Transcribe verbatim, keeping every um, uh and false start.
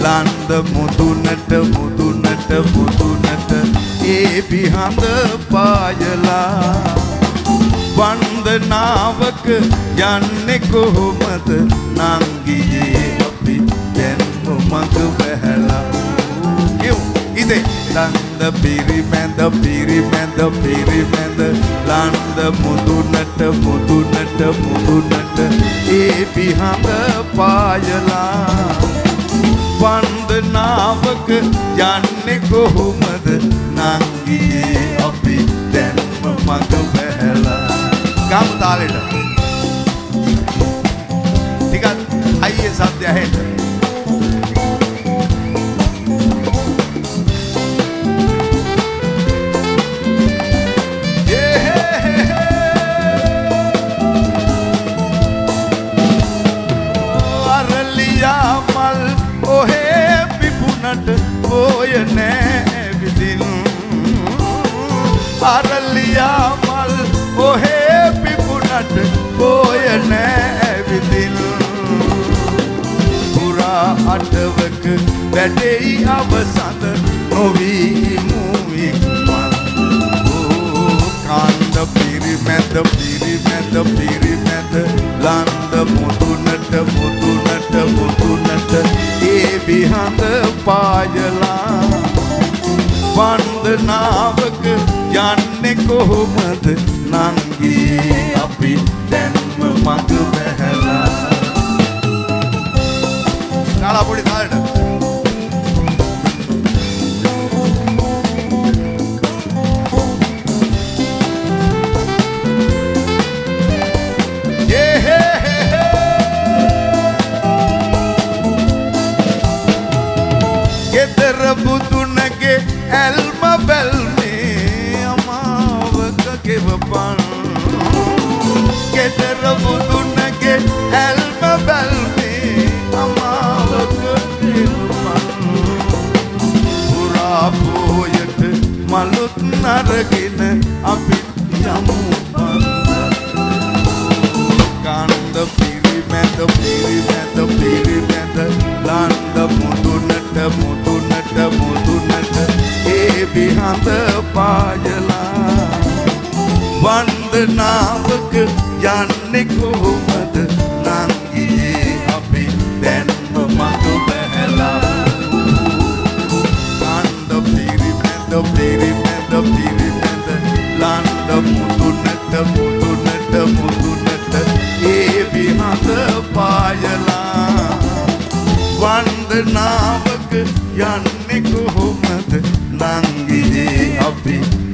ලන්ද මුදුනට මුදුනට මුදුනට ඒ පිහඳ පායලා වන්දනාවක යන්නේ කොහොමද නංගියේ අපි දැන්ම මඟ බැහැලා ඉතින් ලන්ද පිරිමැද පිරිමැද පිරිමැද ලන්ද මුදුනට මුදුනට මුදුනට ඒ පිහඳ පායලා වන්දනාවක යන්නේ කොහොමද නංගියේ අපි දැන්ම මඟ බැහැලා ගාමු තාලෙට ටිකක් අයියේ සද්දය ඇහෙන්න ඔය නෑ විදින් අරලියා මල් ඔහේ පිපුණට ඔය නෑ විදින් පුරා අටවක වැඩෙයි අවසඳ නොවී මුවික්මල් කාන්ද පිරිමැද පිරිමැද පිරිමැද ලන්ද මුදුනට මුදුනට මුදුනට ඒ විහඳ පායලා වන්දනාවක යන්නේ කොහොමද නංගී අපි දැන්ම මඟ බැහැලා කාලා පොඩි කාලේට බුදුනගේ ඇල්ම බැල්මේ අමාවක ගෙවපන් ගෙදර බුදුනගේ ඇල්ම බැල්මේ අමාවක ගෙවපන් පුරා පෝයට මලුත් නරගෙන අපි යමු කාන්ද පිරිමැද පිරිමැද පිරිමැද ලන්ද මුදුනට මුදුනට මුදුනට ඒ විහඳ පායලා වන්දනාවක යන්නේ කොහොමද නංගියේ අපි දැන්ම මඟ බැහැලා කාන්ද පිරිමැද පිරිමැද පිරිමැද ලන්ද මුදුනට මුදුනට මුදුනට ඒ විහඳ පායලා වන්දනාවක යන්නේ කොහොමද නංගියේ අපි